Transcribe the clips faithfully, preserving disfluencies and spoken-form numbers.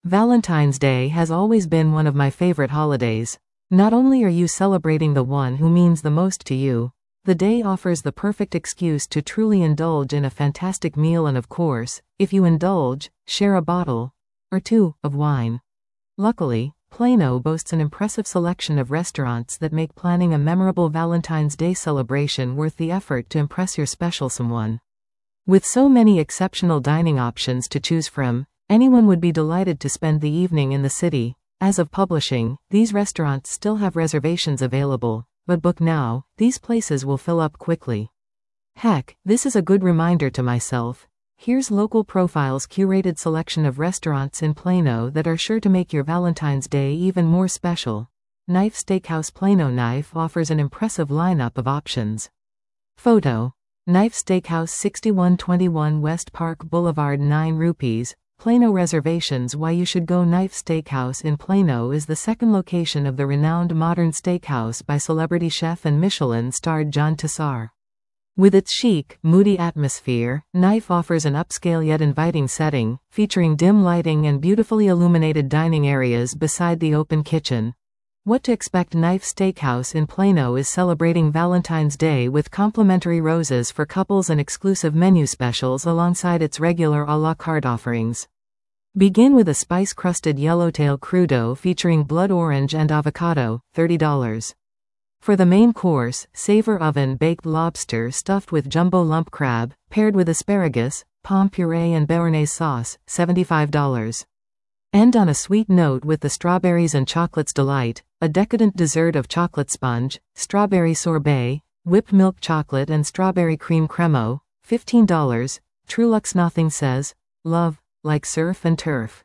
Valentine's Day has always been one of my favorite holidays. Not only are you celebrating the one who means the most to you, the day offers the perfect excuse to truly indulge in a fantastic meal and, of course, if you indulge, share a bottle or two of wine. Luckily, Plano boasts an impressive selection of restaurants that make planning a memorable Valentine's Day celebration worth the effort to impress your special someone. With so many exceptional dining options to choose from, anyone would be delighted to spend the evening in the city. As of publishing, these restaurants still have reservations available, but book now, these places will fill up quickly. Heck, this is a good reminder to myself. Here's Local Profile's curated selection of restaurants in Plano that are sure to make your Valentine's Day even more special. Knife Steakhouse. Plano. Knife offers an impressive lineup of options. Photo. Knife Steakhouse, sixty-one twenty-one West Park Boulevard, nine rupees. Plano. Reservations. Why you should go. Knife Steakhouse in Plano is the second location of the renowned modern steakhouse by celebrity chef and Michelin-starred John Tissar. With its chic, moody atmosphere, Knife offers an upscale yet inviting setting, featuring dim lighting and beautifully illuminated dining areas beside the open kitchen. What to expect. Knife Steakhouse in Plano is celebrating Valentine's Day with complimentary roses for couples and exclusive menu specials alongside its regular a la carte offerings. Begin with a spice-crusted yellowtail crudo featuring blood orange and avocado, thirty dollars. For the main course, savor oven-baked lobster stuffed with jumbo lump crab, paired with asparagus, pomme puree and béarnaise sauce, seventy-five dollars. End on a sweet note with the Strawberries and Chocolates Delight, a decadent dessert of chocolate sponge, strawberry sorbet, whipped milk chocolate and strawberry cream cremo, fifteen dollars. Truluck's. Nothing says love like surf and turf.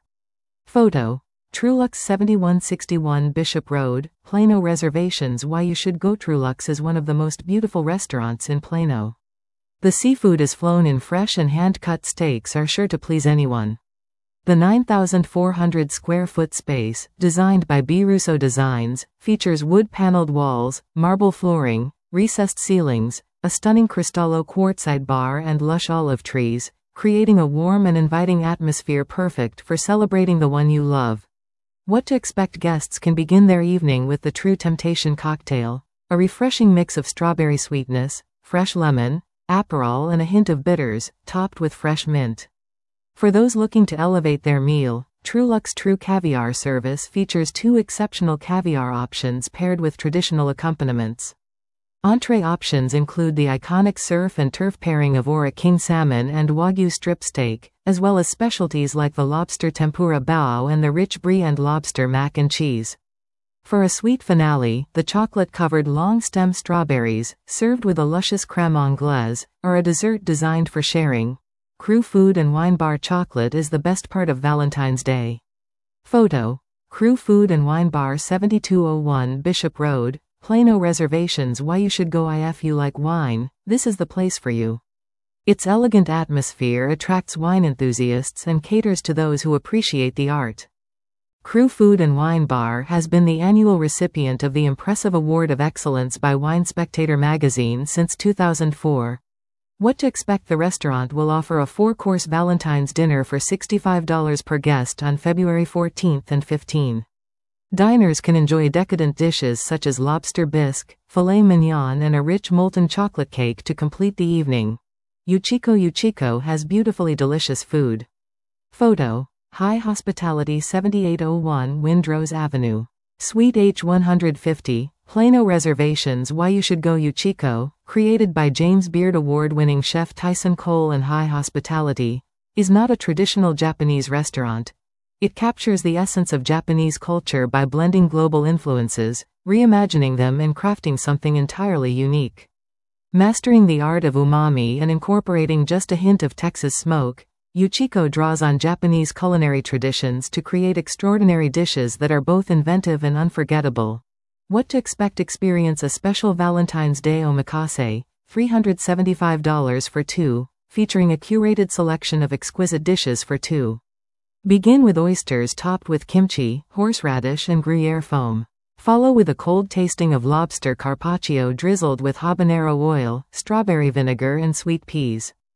Photo. Truluck's, seventy-one sixty-one Bishop Road, Plano. Reservations. Why you should go. Truluck's is one of the most beautiful restaurants in Plano. The seafood is flown in fresh and hand-cut steaks are sure to please anyone. The nine thousand four hundred square foot space, designed by B. Russo Designs, features wood-paneled walls, marble flooring, recessed ceilings, a stunning Cristallo quartzite bar and lush olive trees, creating a warm and inviting atmosphere perfect for celebrating the one you love. What to expect. Guests can begin their evening with the True Temptation cocktail, a refreshing mix of strawberry sweetness, fresh lemon, Aperol and a hint of bitters, topped with fresh mint. For those looking to elevate their meal, Truluck's True Caviar service features two exceptional caviar options paired with traditional accompaniments. Entree options include the iconic surf and turf pairing of Ora King salmon and Wagyu strip steak, as well as specialties like the lobster tempura bao and the rich brie and lobster mac and cheese. For a sweet finale, the chocolate-covered long-stem strawberries, served with a luscious crème anglaise, are a dessert designed for sharing. Crew Food and Wine Bar. Chocolate is the best part of Valentine's Day. Photo. Crew Food and Wine Bar, seventy-two oh one Bishop Road, Plano. Reservations. Why you should go. If you like wine, this is the place for you. Its elegant atmosphere attracts wine enthusiasts and caters to those who appreciate the art. Crew Food and Wine Bar has been the annual recipient of the impressive Award of Excellence by Wine Spectator magazine since two thousand four. What to expect. The restaurant will offer a four-course Valentine's dinner for sixty-five dollars per guest on February fourteenth and fifteenth. Diners can enjoy decadent dishes such as lobster bisque, filet mignon and a rich molten chocolate cake to complete the evening. Uchiko. Uchiko has beautifully delicious food. Photo. High Hospitality, seventy-eight oh one Windrose Avenue, Suite H one fifty, Plano. Reservations. Why you should go. Uchiko, created by James Beard Award-winning chef Tyson Cole and High Hospitality, is not a traditional Japanese restaurant. It captures the essence of Japanese culture by blending global influences, reimagining them and crafting something entirely unique. Mastering the art of umami and incorporating just a hint of Texas smoke, Uchiko draws on Japanese culinary traditions to create extraordinary dishes that are both inventive and unforgettable. What to expect. Experience a special Valentine's Day omakase, three hundred seventy-five dollars for two, featuring a curated selection of exquisite dishes for two. Begin with oysters topped with kimchi, horseradish and Gruyere foam. Follow with a cold tasting of lobster carpaccio drizzled with habanero oil, strawberry vinegar and sweet peas.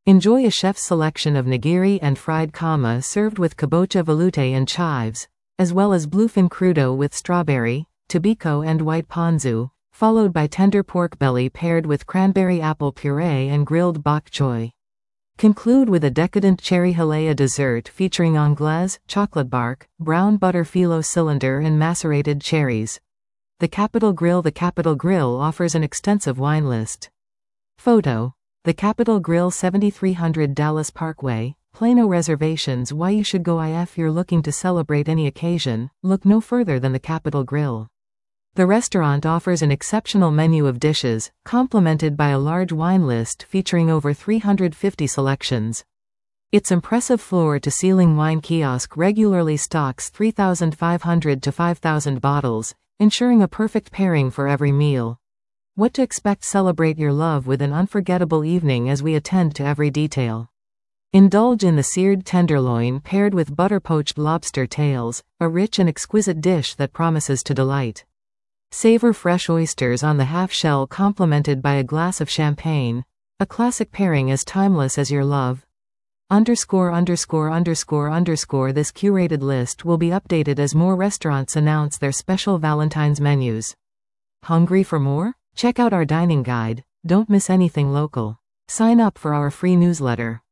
Enjoy a chef's selection of nigiri and fried kama served with kabocha veloute and chives, as well as bluefin crudo with strawberry, tobiko and white ponzu, followed by tender pork belly paired with cranberry apple puree and grilled bok choy. Conclude with a decadent cherry halea dessert featuring anglaise, chocolate bark, brown butter phyllo cylinder and macerated cherries. The Capital Grille. The Capital Grille offers an extensive wine list. Photo. The Capital Grille, seventy-three hundred Dallas Parkway, Plano. Reservations. Why you should go if you're looking to celebrate any occasion. Look no further than the Capital Grille. The restaurant offers an exceptional menu of dishes, complemented by a large wine list featuring over three hundred fifty selections. Its impressive floor-to-ceiling wine kiosk regularly stocks three thousand five hundred to five thousand bottles, ensuring a perfect pairing for every meal. What to expect? Celebrate your love with an unforgettable evening as we attend to every detail. Indulge in the seared tenderloin paired with butter-poached lobster tails, a rich and exquisite dish that promises to delight. Savor fresh oysters on the half-shell complemented by a glass of champagne, a classic pairing as timeless as your love. Underscore underscore underscore underscore This curated list will be updated as more restaurants announce their special Valentine's menus. Hungry for more? Check out our dining guide. Don't miss anything local. Sign up for our free newsletter.